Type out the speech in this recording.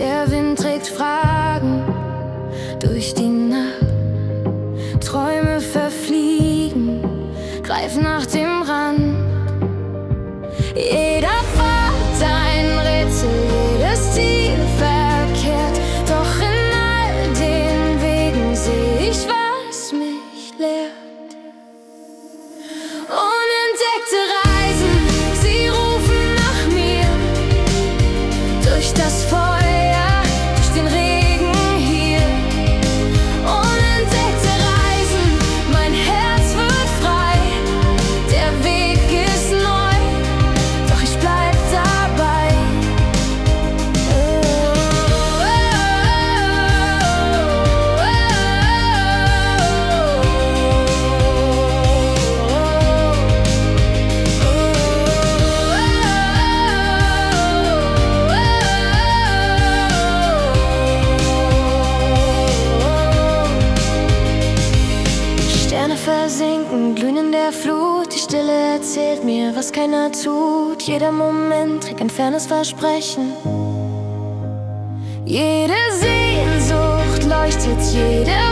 Der Wind trägt Fragen durch die Nacht. Träume verfliegen, greif nach dem Rand. Jeder Pfad ein Rätsel, jedes Ziel verkehrt. Doch in all den Wegen seh ich, was mich lehrt. Unentdeckte Reisen, sie rufen nach mir. Durch das Feuer, durch den Regen hier. Unentdeckte Reisen, mein Herz wird frei. Der Weg ist neu, doch ich bleib dabei. Sterne versinken, glühen in der Flut. Die Stille erzählt mir, was keiner tut. Jeder Moment trägt ein fernes Versprechen. Jede Sehnsucht leuchtet, jede